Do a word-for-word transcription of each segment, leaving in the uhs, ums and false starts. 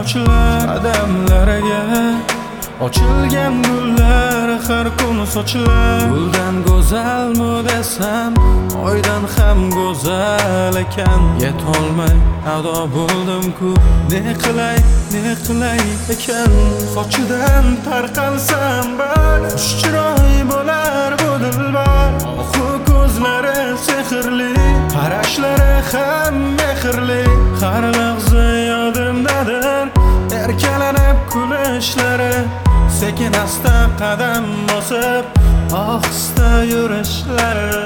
sochlar qadamlariga ochilgan gullar har kun sochlar. Guldan go'zalmi desam oydan ham go'zal ekan. Yetolmay ado bo'ldim-ku, ne qilay ne qilay ekan. Sochidan tarqalsam bir xush chiroy bo'lar bu dilbar. Oxu ko'zlari sehrli, qarashlari ham mehrli. Har lahza yodimdadir erkalanib kulishlari. Sekin asta qadam bosib ohista yurishlari.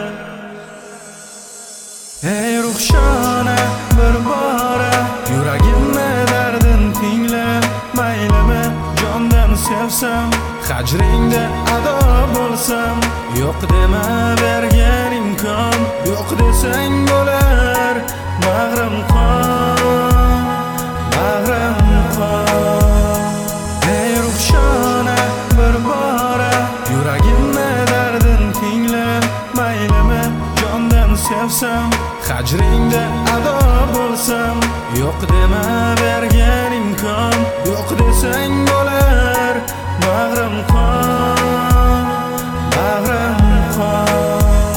Ey ruhshona bir bora yuragimni dardin tingla. Maylimi jondan sevsam, hajringda ado bo'lsam. Yo'q dema bergan imkon, yo'q desang bo'lar. Bag'rim qon, bag'rim qon. Ey ruhshona bir bora yuragimni dardin tingla. Maylimi jondan sevsam, hajringda ado bo'lsam. Yo'q dema bergan imkon, yo'q desang bo'lar. Bag'rim qon, bag'rim qon.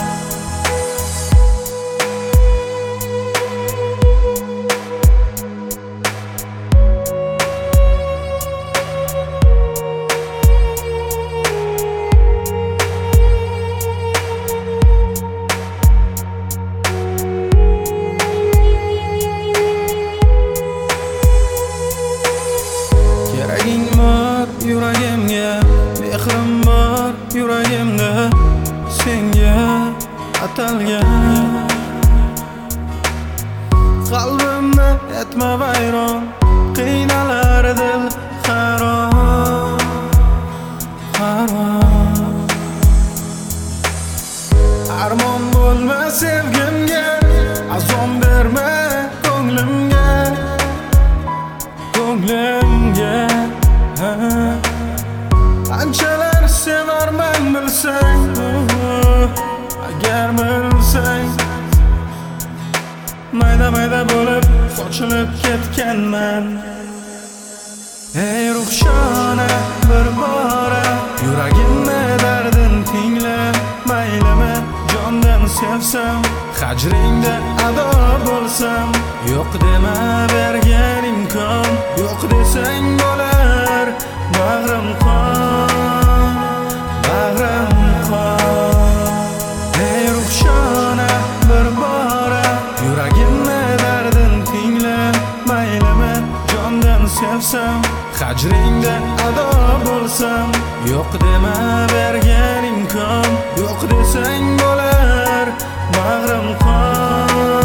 Keraging bor yuragimga, mehrim bor yuragimda. Senga atalgan qalbimni etma vayron, qiynalar dil harom, harom. Armon bo'lma sevgimga, azon berma ko'nglimga, ko'nglimga. Anchalar sevarman bilsang, agar bilsang. Mayda mayda bo'lib sochilib ketganman. Ey ruhshona bir bora yuragimni dardin tingla. Maylimi jondan sevsam, hajringda ado bo'lsam. Yo'q dema bergan imkon, yo'q desang bo'lar. Bag'rim qon, bag'rim qon. Ey ruhshona bir bora yuragimni dardin tingla. Maylimi jondan sevsam, hajringda ado bo'lsam. Yo'q dema bergan imkon, yo'q desang bo'lar. Bag'rim qon.